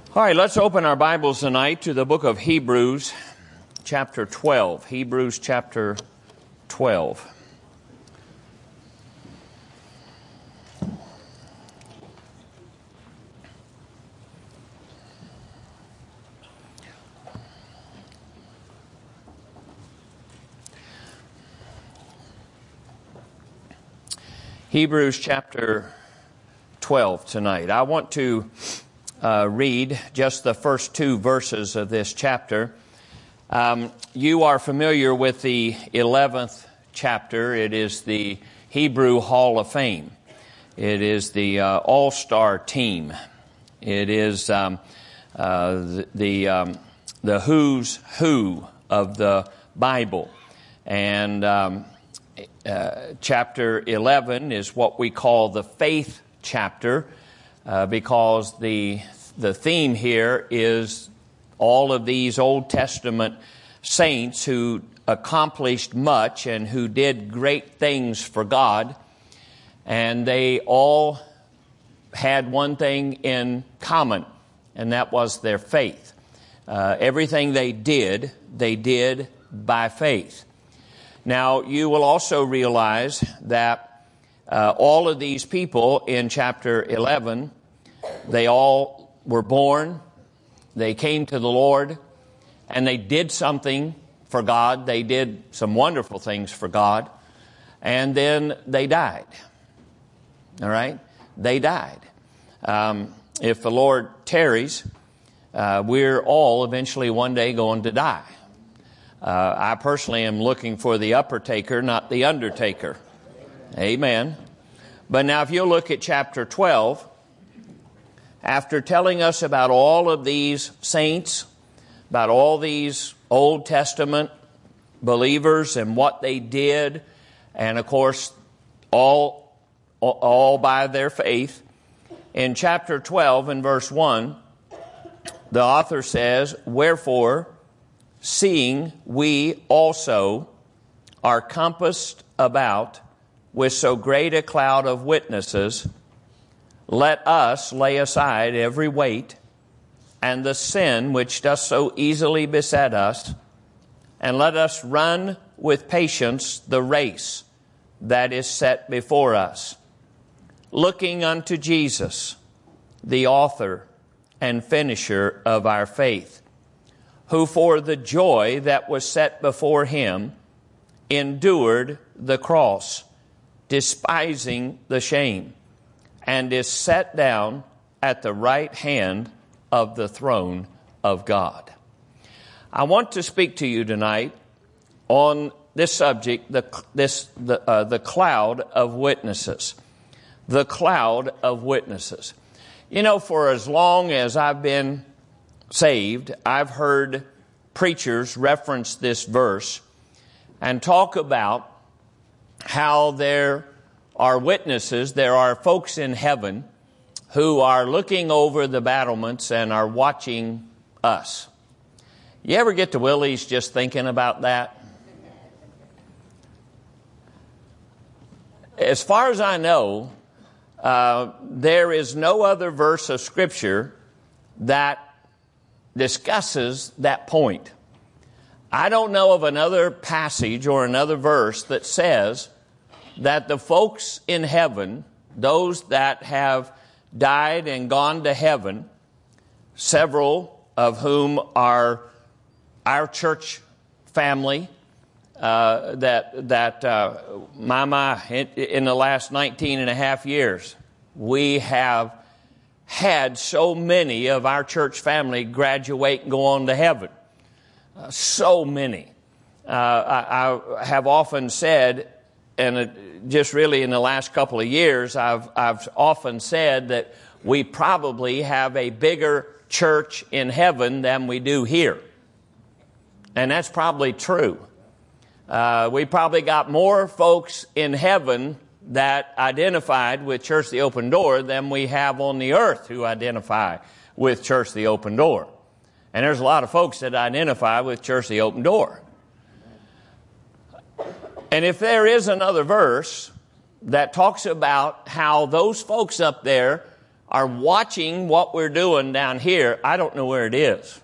All right, let's open our Bibles tonight to the book of Hebrews, chapter 12. Hebrews, chapter 12. Hebrews, chapter 12 tonight. I want to read just the first two verses of this chapter. You are familiar with the 11th chapter. It is the Hebrew Hall of Fame. It is the all-star team. It is the who's who of the Bible. And chapter 11 is what we call the faith chapter, because the theme here is all of these Old Testament saints who accomplished much and who did great things for God, and they all had one thing in common, and that was their faith. Everything they did by faith. Now, you will also realize that all of these people in chapter 11, they all were born, they came to the Lord, and they did something for God. They did some wonderful things for God, and then they died. All right? They died. If the Lord tarries, we're all eventually one day going to die. I personally am looking for the upper taker, not the undertaker. Amen. But now if you look at chapter 12, after telling us about all of these saints, about all these Old Testament believers and what they did, and of course, all by their faith, in chapter 12 and verse 1, the author says, "Wherefore, seeing we also are compassed about with so great a cloud of witnesses, let us lay aside every weight and the sin which doth so easily beset us, and let us run with patience the race that is set before us, looking unto Jesus, the author and finisher of our faith, who for the joy that was set before him endured the cross, despising the shame, and is set down at the right hand of the throne of God." I want to speak to you tonight on this subject, the cloud of witnesses. The cloud of witnesses. You know, for as long as I've been saved, I've heard preachers reference this verse and talk about how there are witnesses, there are folks in heaven who are looking over the battlements and are watching us. You ever get to willies just thinking about that? As far as I know, there is no other verse of Scripture that discusses that point. I don't know of another passage or another verse that says that the folks in heaven, those that have died and gone to heaven, several of whom are our church family, in the last 19 and a half years, we have had so many of our church family graduate and go on to heaven. So many. I have often said, and just really in the last couple of years, I've often said that we probably have a bigger church in heaven than we do here. And that's probably true. We probably got more folks in heaven that identified with Church the Open Door than we have on the earth who identify with Church the Open Door. And there's a lot of folks that identify with Church the Open Door. And if there is another verse that talks about how those folks up there are watching what we're doing down here, I don't know where it is.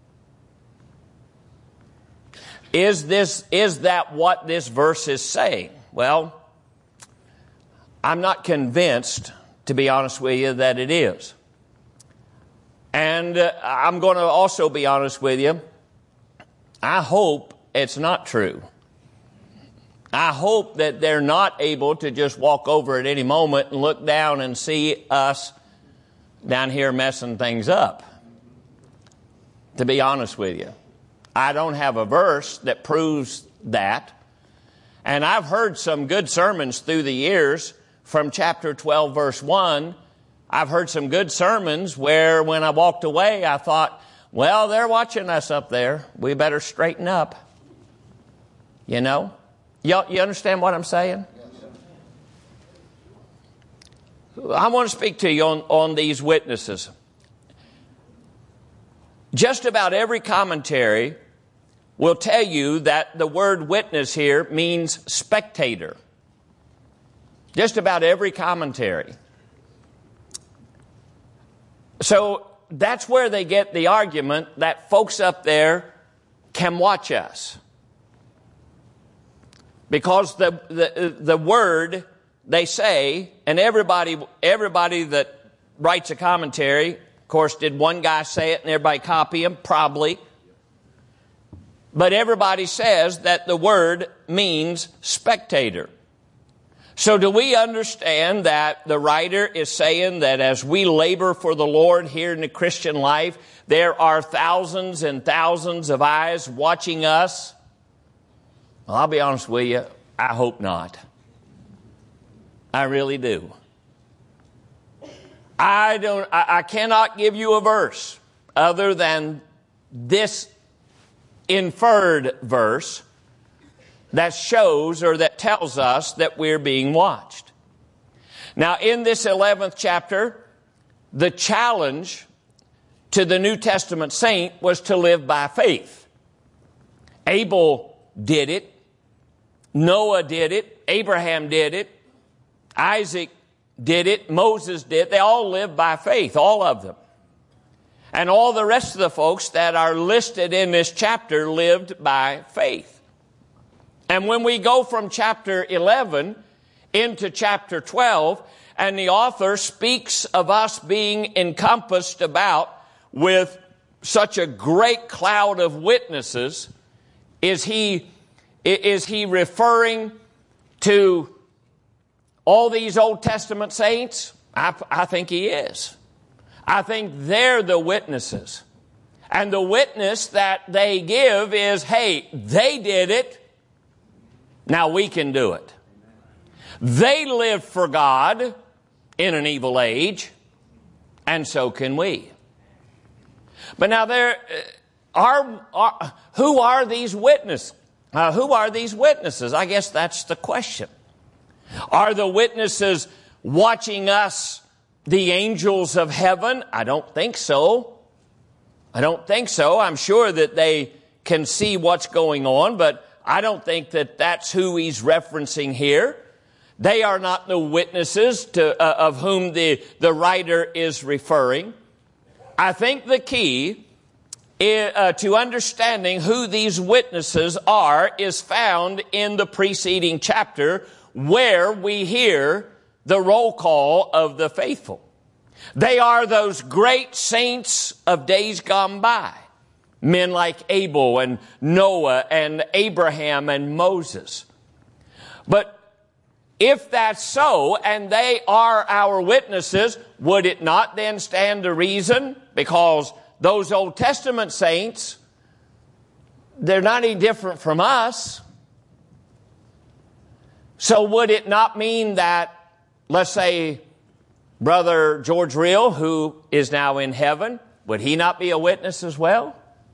Is that what this verse is saying? Well, I'm not convinced, to be honest with you, that it is. And I'm going to also be honest with you, I hope it's not true. I hope that they're not able to just walk over at any moment and look down and see us down here messing things up. To be honest with you, I don't have a verse that proves that. And I've heard some good sermons through the years from chapter 12, verse 1. I've heard some good sermons where when I walked away, I thought, well, they're watching us up there. We better straighten up. You know? You understand what I'm saying? I want to speak to you on these witnesses. Just about every commentary will tell you that the word witness here means spectator. Just about every commentary. So that's where they get the argument that folks up there can watch us. Because the word, they say, and everybody that writes a commentary, of course, did one guy say it and everybody copy him? Probably. But everybody says that the word means spectator. So do we understand that the writer is saying that as we labor for the Lord here in the Christian life, there are thousands and thousands of eyes watching us? Well, I'll be honest with you, I hope not. I really do. I cannot give you a verse other than this inferred verse that shows or that tells us that we're being watched. Now, in this 11th chapter, the challenge to the New Testament saint was to live by faith. Abel did it. Noah did it. Abraham did it. Isaac did it. Moses did it. They all lived by faith, all of them. And all the rest of the folks that are listed in this chapter lived by faith. And when we go from chapter 11 into chapter 12, and the author speaks of us being encompassed about with such a great cloud of witnesses, is he referring to all these Old Testament saints? I think he is. I think they're the witnesses. And the witness that they give is, hey, they did it. Now we can do it. They lived for God in an evil age, and so can we. But now who are these witnesses? Who are these witnesses? I guess that's the question. Are the witnesses watching us, the angels of heaven? I don't think so. I don't think so. I'm sure that they can see what's going on, but I don't think that that's who he's referencing here. They are not the witnesses of whom the writer is referring. I think the key to understanding who these witnesses are is found in the preceding chapter, where we hear the roll call of the faithful. They are those great saints of days gone by. Men like Abel and Noah and Abraham and Moses. But if that's so, and they are our witnesses, would it not then stand to reason? Because those Old Testament saints, they're not any different from us. So would it not mean that, let's say, Brother George Reel, who is now in heaven, would he not be a witness as well?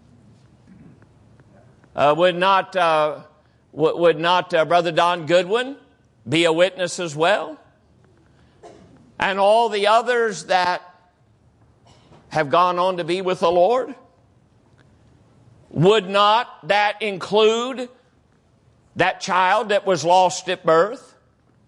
Would not Brother Don Goodwin be a witness as well? And all the others that have gone on to be with the Lord? Would not that include that child that was lost at birth?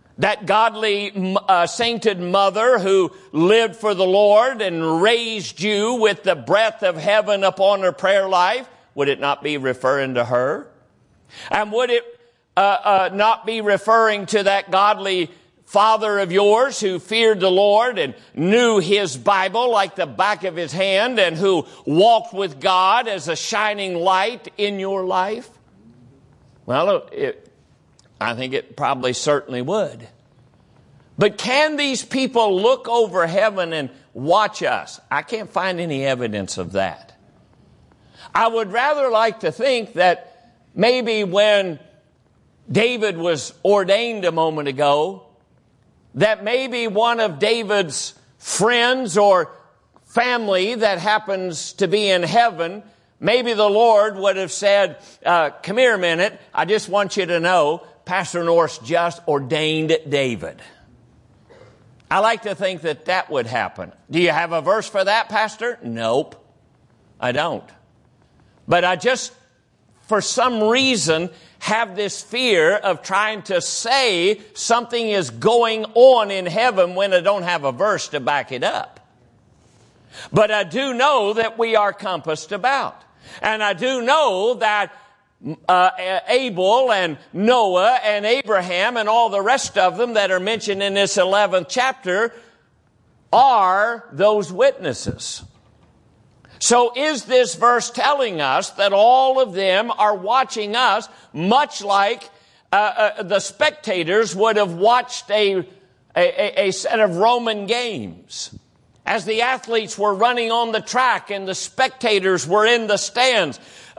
That godly, sainted mother who lived for the Lord and raised you with the breath of heaven upon her prayer life, would it not be referring to her? And would it not be referring to that godly father of yours who feared the Lord and knew his Bible like the back of his hand and who walked with God as a shining light in your life? Well, I think it probably certainly would. But can these people look over heaven and watch us? I can't find any evidence of that. I would rather like to think that maybe when David was ordained a moment ago, that maybe one of David's friends or family that happens to be in heaven, maybe the Lord would have said, come here a minute, I just want you to know, Pastor Norris just ordained David. I like to think that that would happen. Do you have a verse for that, Pastor? Nope, I don't. But I just, for some reason, have this fear of trying to say something is going on in heaven when I don't have a verse to back it up. But I do know that we are compassed about. And I do know that Abel and Noah and Abraham and all the rest of them that are mentioned in this 11th chapter are those witnesses. So is this verse telling us that all of them are watching us much like the spectators would have watched a set of Roman games? As the athletes were running on the track and the spectators were in the stands.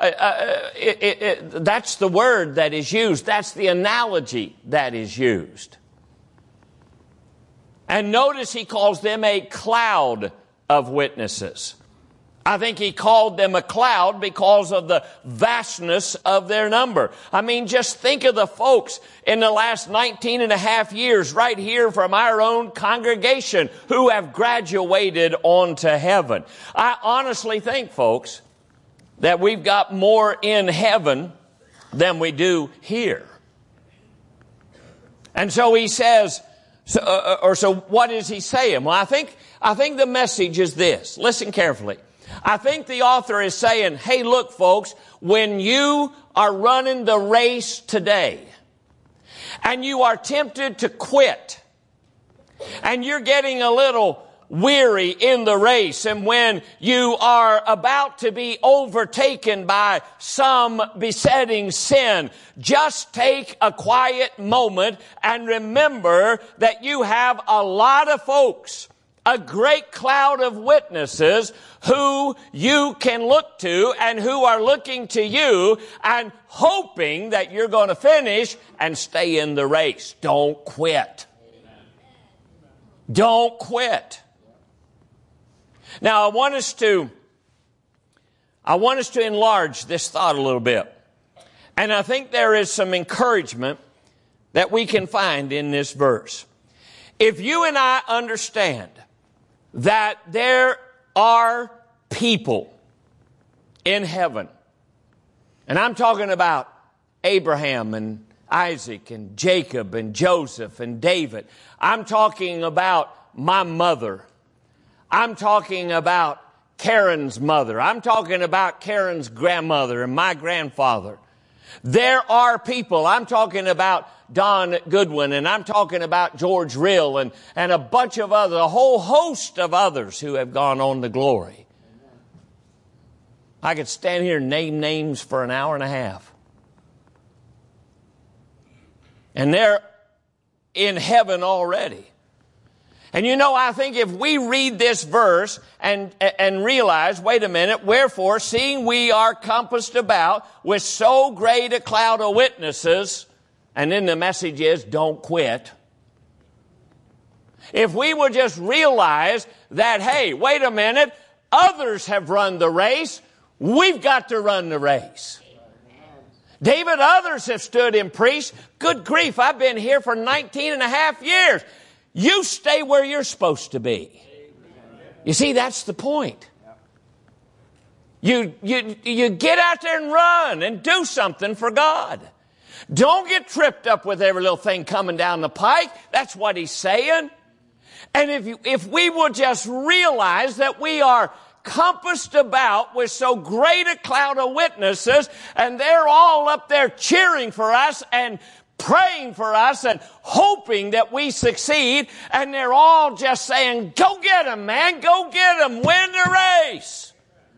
That's the word that is used. That's the analogy that is used. And notice he calls them a cloud of witnesses. I think he called them a cloud because of the vastness of their number. I mean, just think of the folks in the last 19 and a half years right here from our own congregation who have graduated on to heaven. I honestly think, folks, that we've got more in heaven than we do here. And so he says, so what is he saying? Well, I think the message is this. Listen carefully. I think the author is saying, hey, look, folks, when you are running the race today and you are tempted to quit and you're getting a little weary in the race, and when you are about to be overtaken by some besetting sin, just take a quiet moment and remember that you have a lot of folks, a great cloud of witnesses who you can look to and who are looking to you and hoping that you're going to finish and stay in the race. Don't quit. Don't quit. Now, I want us to enlarge this thought a little bit. And I think there is some encouragement that we can find in this verse. If you and I understand that there are people in heaven, and I'm talking about Abraham and Isaac and Jacob and Joseph and David. I'm talking about my mother. I'm talking about Karen's mother. I'm talking about Karen's grandmother and my grandfather. There are people, I'm talking about Don Goodwin, and I'm talking about George Rill and a bunch of others, a whole host of others who have gone on to glory. I could stand here and name names for an hour and a half. And they're in heaven already. And you know, I think if we read this verse and realize, wait a minute, wherefore, seeing we are compassed about with so great a cloud of witnesses, and then the message is, don't quit. If we would just realize that, hey, wait a minute, others have run the race, we've got to run the race. David, others have stood and preached. Good grief, I've been here for 19 and a half years. You stay where you're supposed to be. You see, that's the point. You get out there and run and do something for God. Don't get tripped up with every little thing coming down the pike. That's what he's saying. And if we would just realize that we are compassed about with so great a cloud of witnesses, and they're all up there cheering for us and praying for us and hoping that we succeed, and they're all just saying, go get them, man, go get them, win the race.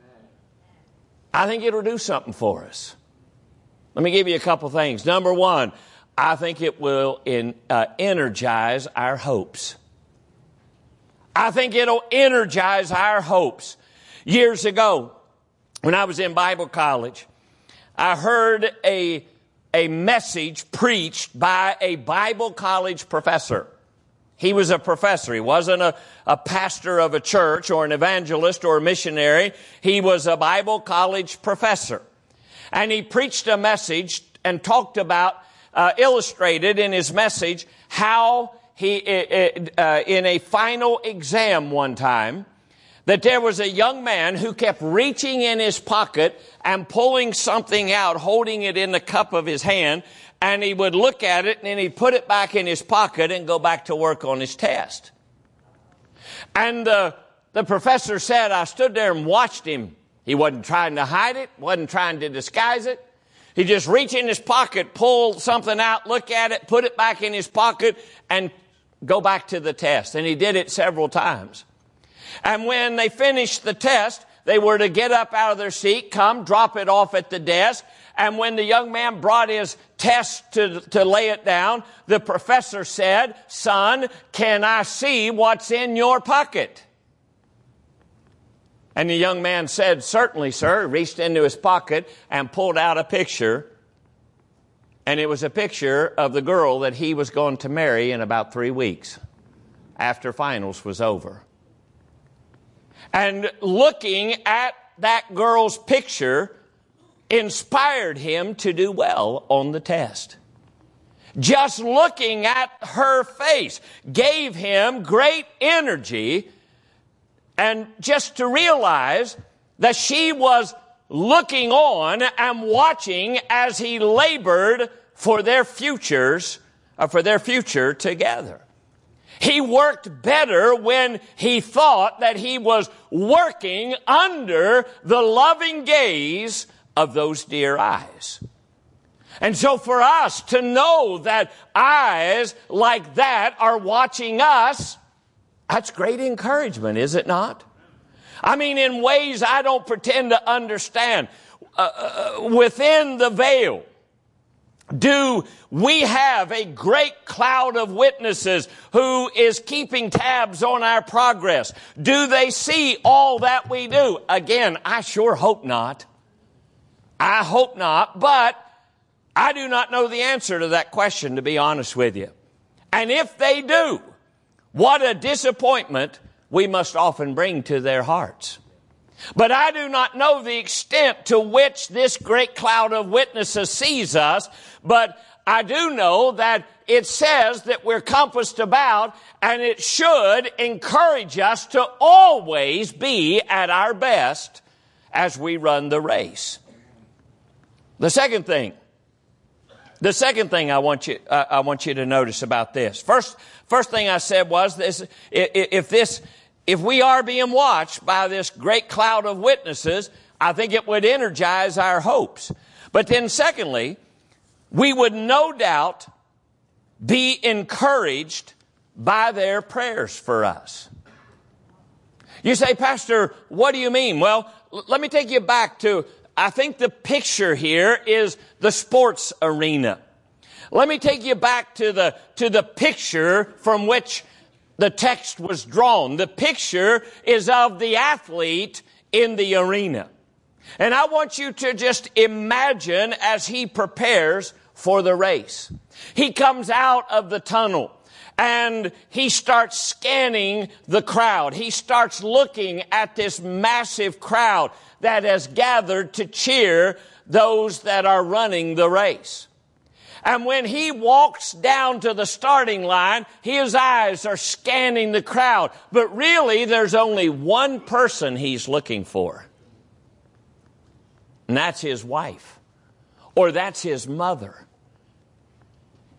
I think it'll do something for us. Let me give you a couple things. Number one, I think it will energize our hopes. I think it'll energize our hopes. Years ago, when I was in Bible college, I heard a message preached by a Bible college professor. He was a professor. He wasn't a pastor of a church or an evangelist or a missionary. He was a Bible college professor. And he preached a message and talked about, illustrated in his message, how he, in a final exam one time, that there was a young man who kept reaching in his pocket and pulling something out, holding it in the cup of his hand, and he would look at it and then he'd put it back in his pocket and go back to work on his test. And the professor said, I stood there and watched him. He wasn't trying to hide it, wasn't trying to disguise it. He just reached in his pocket, pulled something out, look at it, put it back in his pocket, and go back to the test. And he did it several times. And when they finished the test, they were to get up out of their seat, come, drop it off at the desk. And when the young man brought his test to lay it down, the professor said, son, can I see what's in your pocket? And the young man said, certainly, sir. Reached into his pocket and pulled out a picture. And it was a picture of the girl that he was going to marry in about 3 weeks after finals was over. And looking at that girl's picture inspired him to do well on the test. Just looking at her face gave him great energy, and just to realize that she was looking on and watching as he labored for their future together. He worked better when he thought that he was working under the loving gaze of those dear eyes. And so for us to know that eyes like that are watching us, that's great encouragement, is it not? I mean, in ways I don't pretend to understand. Within the veil, do we have a great cloud of witnesses who is keeping tabs on our progress? Do they see all that we do? Again, I sure hope not. I hope not, but I do not know the answer to that question, to be honest with you. And if they do, what a disappointment we must often bring to their hearts. But I do not know the extent to which this great cloud of witnesses sees us, but I do know that it says that we're compassed about, and it should encourage us to always be at our best as we run the race. The second thing I want you to notice about this. First thing I said was this: if we are being watched by this great cloud of witnesses, I think it would energize our hopes. But then secondly, we would no doubt be encouraged by their prayers for us. You say, Pastor, what do you mean? Well, let me take you back to, I think the picture here is the sports arena. Let me take you back to the picture from which the text was drawn. The picture is of the athlete in the arena. And I want you to just imagine as he prepares for the race. He comes out of the tunnel and he starts scanning the crowd. He starts looking at this massive crowd that has gathered to cheer those that are running the race. And when he walks down to the starting line, his eyes are scanning the crowd. But really, there's only one person he's looking for. And that's his wife. Or that's his mother.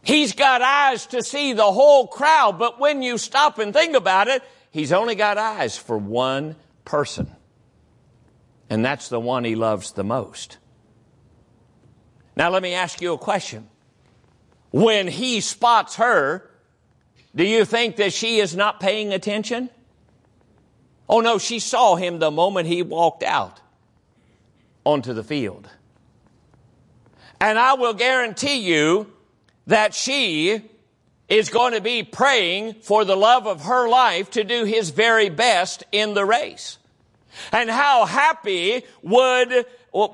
He's got eyes to see the whole crowd, but when you stop and think about it, he's only got eyes for one person. And that's the one he loves the most. Now let me ask you a question. When he spots her, do you think that she is not paying attention? Oh no, she saw him the moment he walked out onto the field. And I will guarantee you that she is going to be praying for the love of her life to do his very best in the race. And how happy would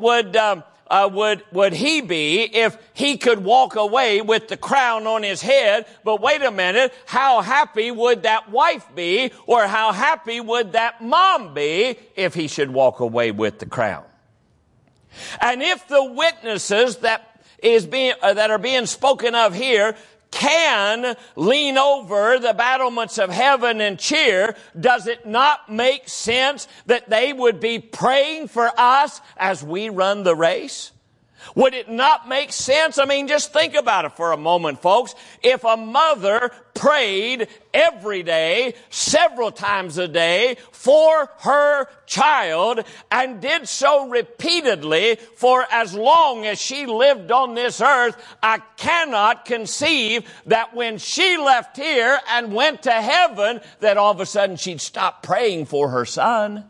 he be if he could walk away with the crown on his head? But wait a minute, how happy would that wife be, or how happy would that mom be if he should walk away with the crown? And if the witnesses that are being spoken of here can lean over the battlements of heaven and cheer, does it not make sense that they would be praying for us as we run the race? Would it not make sense? I mean, just think about it for a moment, folks. If a mother prayed every day, several times a day, for her child, and did so repeatedly for as long as she lived on this earth, I cannot conceive that when she left here and went to heaven, that all of a sudden she'd stop praying for her son.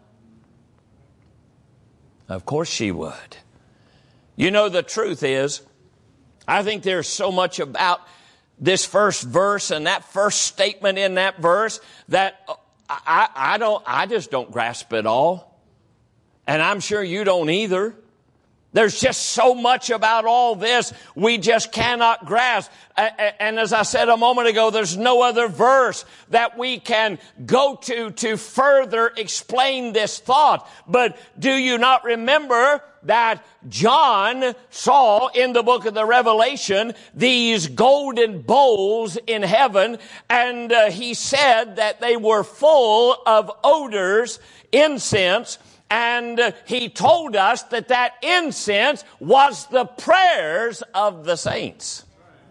Of course she would. You know, the truth is, I think there's so much about this first verse and that first statement in that verse that I just don't grasp it all. And I'm sure you don't either. There's just so much about all this we just cannot grasp. And as I said a moment ago, there's no other verse that we can go to further explain this thought. But do you not remember that John saw in the book of the Revelation these golden bowls in heaven, and he said that they were full of odors, incense, and he told us that that incense was the prayers of the saints.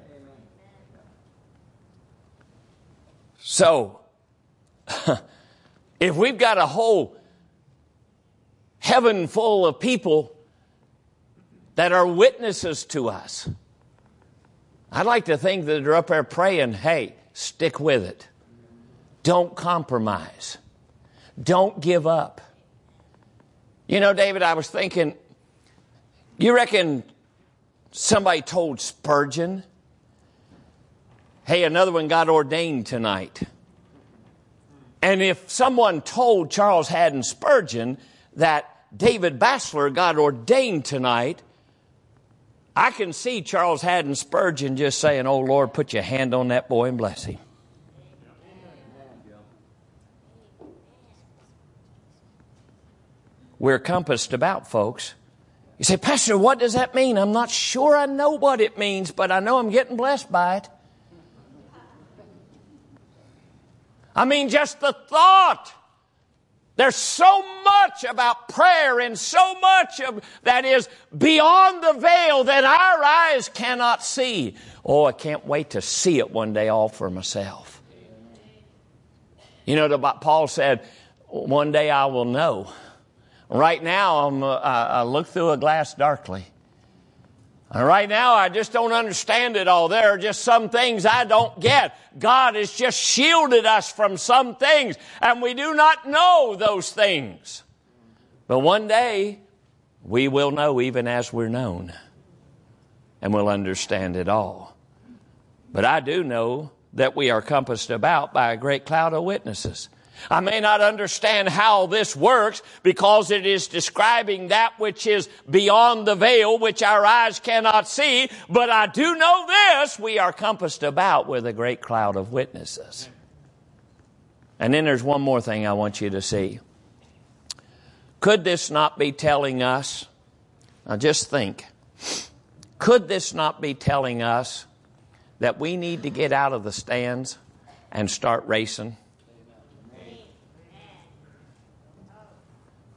So, if we've got a whole heaven full of people that are witnesses to us, I'd like to think that they're up there praying, hey, stick with it. Don't compromise. Don't give up. You know, David, I was thinking, you reckon somebody told Spurgeon, hey, another one got ordained tonight. And if someone told Charles Haddon Spurgeon that David Bassler got ordained tonight, I can see Charles Haddon Spurgeon just saying, oh, Lord, put your hand on that boy and bless him. We're compassed about, folks. You say, Pastor, what does that mean? I'm not sure I know what it means, but I know I'm getting blessed by it. I mean, just the thought. There's so much about prayer and so much of that is beyond the veil that our eyes cannot see. Oh, I can't wait to see it one day all for myself. You know, Paul said, one day I will know. Right now, I look through a glass darkly. And right now, I just don't understand it all. There are just some things I don't get. God has just shielded us from some things, and we do not know those things. But one day, we will know even as we're known, and we'll understand it all. But I do know that we are compassed about by a great cloud of witnesses. I may not understand how this works because it is describing that which is beyond the veil, which our eyes cannot see. But I do know this, we are compassed about with a great cloud of witnesses. And then there's one more thing I want you to see. Could this not be telling us, now just think, could this not be telling us that we need to get out of the stands and start racing?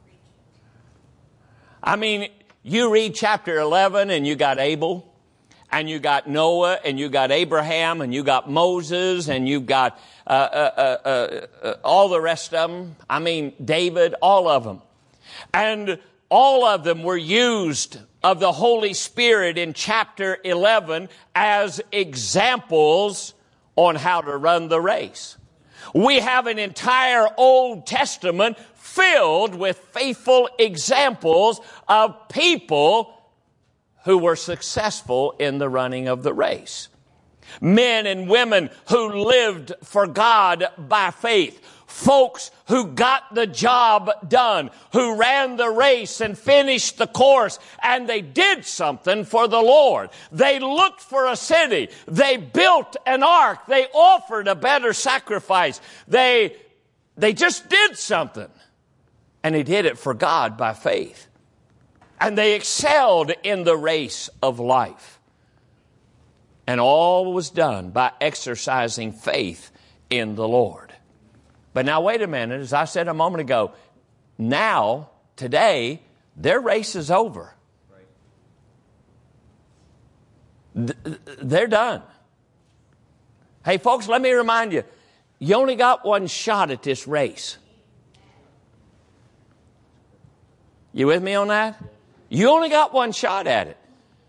I mean, you read chapter 11 and you got Abel, and you got Noah, and you got Abraham, and you got Moses, and you've got all the rest of them. I mean, David, all of them. And all of them were used of the Holy Spirit in chapter 11 as examples on how to run the race. We have an entire Old Testament filled with faithful examples of people who were successful in the running of the race. Men and women who lived for God by faith. Folks who got the job done, who ran the race and finished the course, and they did something for the Lord. They looked for a city. They built an ark. They offered a better sacrifice. They just did something. And they did it for God by faith. And they excelled in the race of life. And all was done by exercising faith in the Lord. But now wait a minute, as I said a moment ago, now, today, their race is over. They're done. Hey folks, let me remind you, you only got one shot at this race. You with me on that? You only got one shot at it.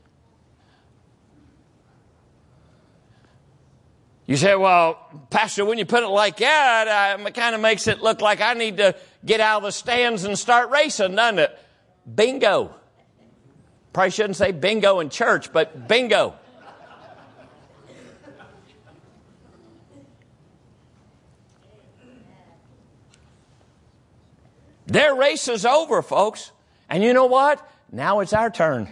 You say, well, Pastor, when you put it like that, it kind of makes it look like I need to get out of the stands and start racing, doesn't it? Bingo. Probably shouldn't say bingo in church, but bingo. Their race is over, folks. And you know what? Now it's our turn.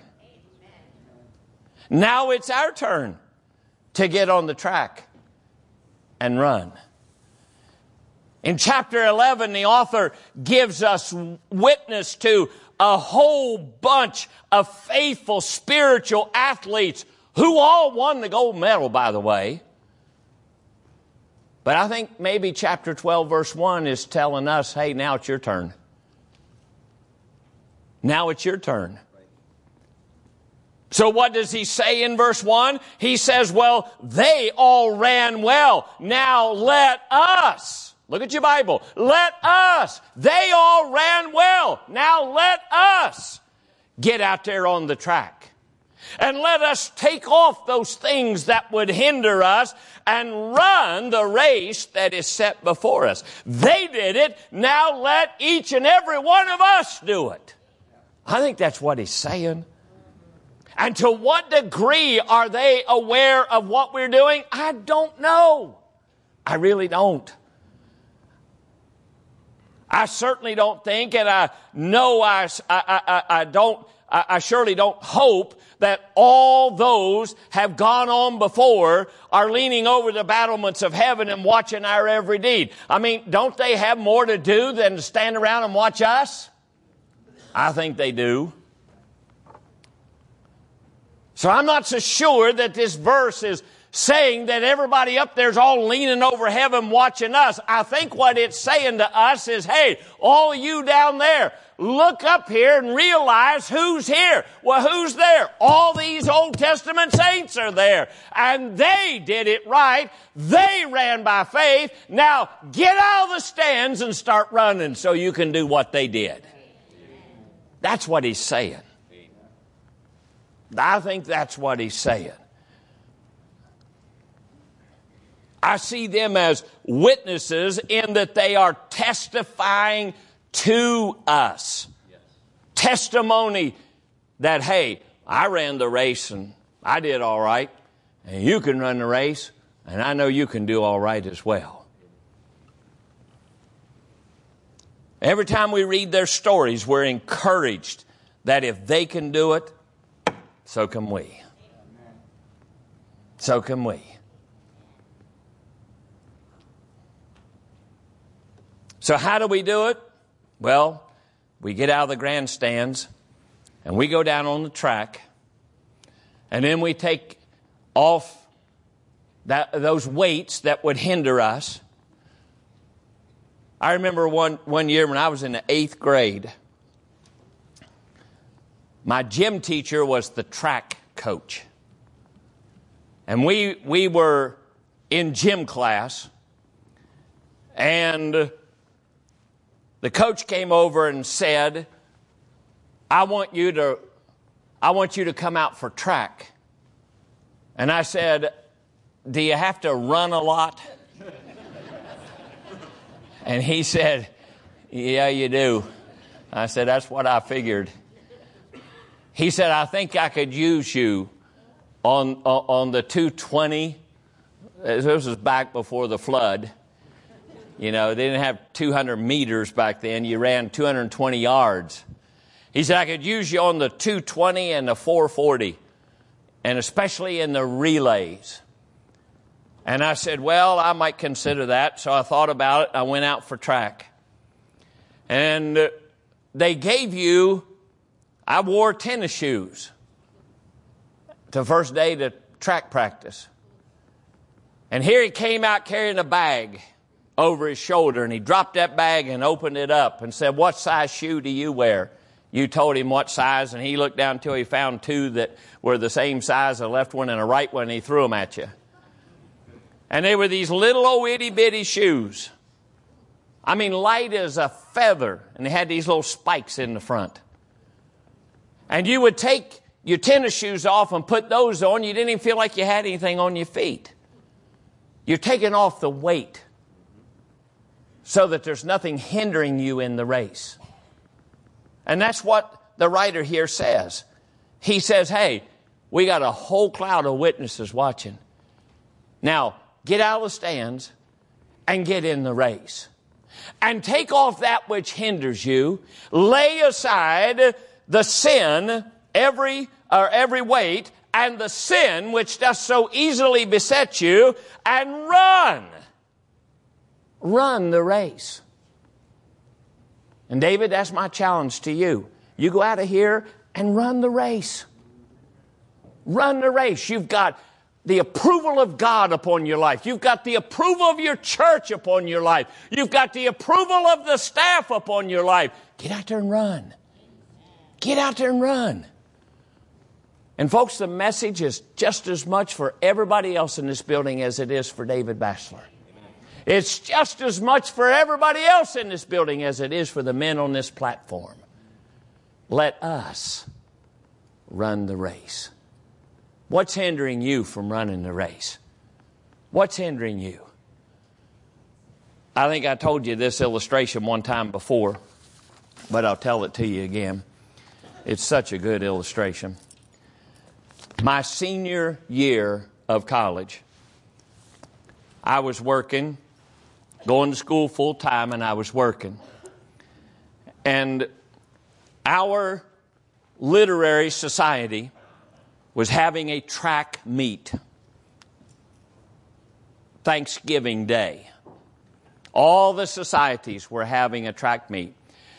Now it's our turn to get on the track and run. In chapter 11, the author gives us witness to a whole bunch of faithful spiritual athletes who all won the gold medal, by the way. But I think maybe chapter 12, verse 1 is telling us, hey, now it's your turn. Now it's your turn. So what does he say in verse 1? He says, well, they all ran well. Now let us. Look at your Bible. Let us. They all ran well. Now let us get out there on the track. And let us take off those things that would hinder us and run the race that is set before us. They did it. Now let each and every one of us do it. I think that's what he's saying. And to what degree are they aware of what we're doing? I don't know. I really don't. I certainly don't think, and I know I surely don't hope that all those have gone on before are leaning over the battlements of heaven and watching our every deed. I mean, don't they have more to do than to stand around and watch us? I think they do. So I'm not so sure that this verse is saying that everybody up there is all leaning over heaven watching us. I think what it's saying to us is, hey, all you down there, look up here and realize who's here. Well, who's there? All these Old Testament saints are there. And they did it right. They ran by faith. Now get out of the stands and start running so you can do what they did. That's what he's saying. I think that's what he's saying. I see them as witnesses in that they are testifying to us. Yes. Testimony that, hey, I ran the race and I did all right. And you can run the race and I know you can do all right as well. Every time we read their stories, we're encouraged that if they can do it, so can we. So can we. So how do we do it? Well, we get out of the grandstands and we go down on the track and then we take off those weights that would hinder us. I remember one year when I was in the 8th grade, my gym teacher was the track coach. And we were in gym class, and the coach came over and said, I want you to come out for track. And I said, do you have to run a lot? And he said, yeah, you do. I said, that's what I figured. He said, I think I could use you on the 220. This was back before the flood. You know, they didn't have 200 meters back then. You ran 220 yards. He said, I could use you on the 220 and the 440, and especially in the relays. And I said, well, I might consider that. So I thought about it. I went out for track. And they gave you, I wore tennis shoes the first day to track practice. And here he came out carrying a bag over his shoulder, and he dropped that bag and opened it up and said, what size shoe do you wear? You told him what size, and he looked down until he found two that were the same size, a left one and a right one, and he threw them at you. And they were these little old itty-bitty shoes. I mean, light as a feather, and they had these little spikes in the front. And you would take your tennis shoes off and put those on. You didn't even feel like you had anything on your feet. You're taking off the weight so that there's nothing hindering you in the race. And that's what the writer here says. He says, hey, we got a whole cloud of witnesses watching. Now, get out of the stands and get in the race. And take off that which hinders you. Lay aside the sin, every weight, and the sin which does so easily beset you, and run. Run the race. And David, that's my challenge to you. You go out of here and run the race. Run the race. You've got the approval of God upon your life. You've got the approval of your church upon your life. You've got the approval of the staff upon your life. Get out there and run. Get out there and run. And folks, the message is just as much for everybody else in this building as it is for David Batchelor. It's just as much for everybody else in this building as it is for the men on this platform. Let us run the race. What's hindering you from running the race? What's hindering you? I think I told you this illustration one time before, but I'll tell it to you again. It's such a good illustration. My senior year of college, I was working, going to school full time, and I was working. And our literary society was having a track meet. Thanksgiving Day. All the societies were having a track meet.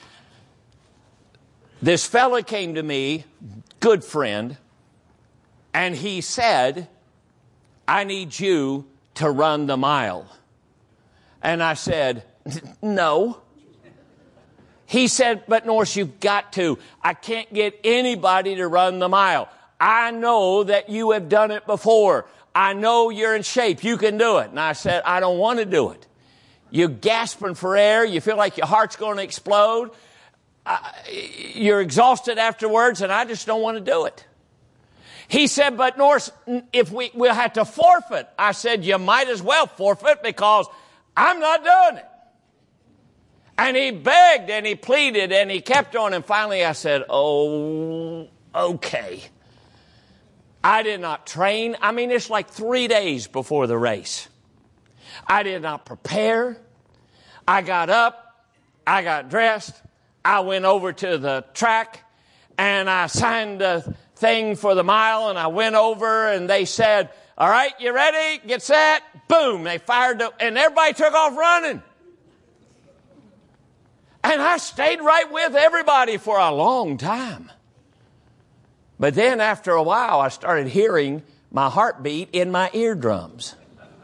This fella came to me, good friend, and he said, I need you to run the mile. And I said, no. He said, but Norris, you've got to. I can't get anybody to run the mile. I know that you have done it before. I know you're in shape. You can do it. And I said, I don't want to do it. You're gasping for air. You feel like your heart's going to explode. You're exhausted afterwards, and I just don't want to do it. He said, but Norris, if we'll have to forfeit. I said, you might as well forfeit because I'm not doing it. And he begged and he pleaded and he kept on. And finally I said, oh, okay. I did not train. I mean, it's like 3 days before the race. I did not prepare. I got up. I got dressed. I went over to the track and I signed the thing for the mile, and I went over and they said, all right, you ready? Get set. Boom. They fired and everybody took off running. And I stayed right with everybody for a long time. But then after a while, I started hearing my heartbeat in my eardrums.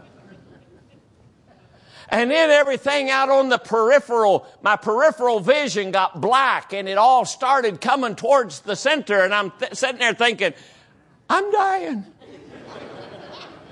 And then everything out on the peripheral, my peripheral vision got black, and it all started coming towards the center. And I'm sitting there thinking, I'm dying.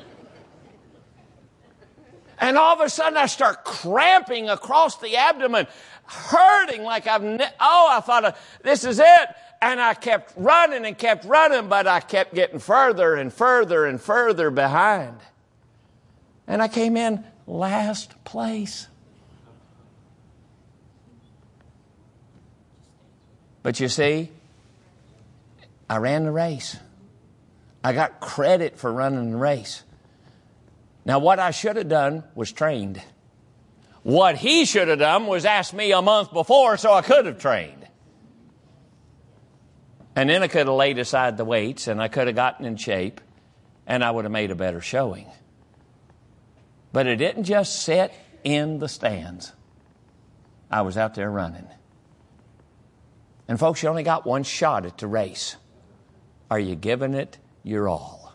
And all of a sudden I start cramping across the abdomen, hurting like I thought, this is it. And I kept running, but I kept getting further and further and further behind. And I came in last place. But you see, I ran the race. I got credit for running the race. Now, what I should have done was trained. What he should have done was asked me a month before so I could have trained. And then I could have laid aside the weights and I could have gotten in shape and I would have made a better showing. But it didn't just sit in the stands. I was out there running. And folks, you only got one shot at the race. Are you giving it your all?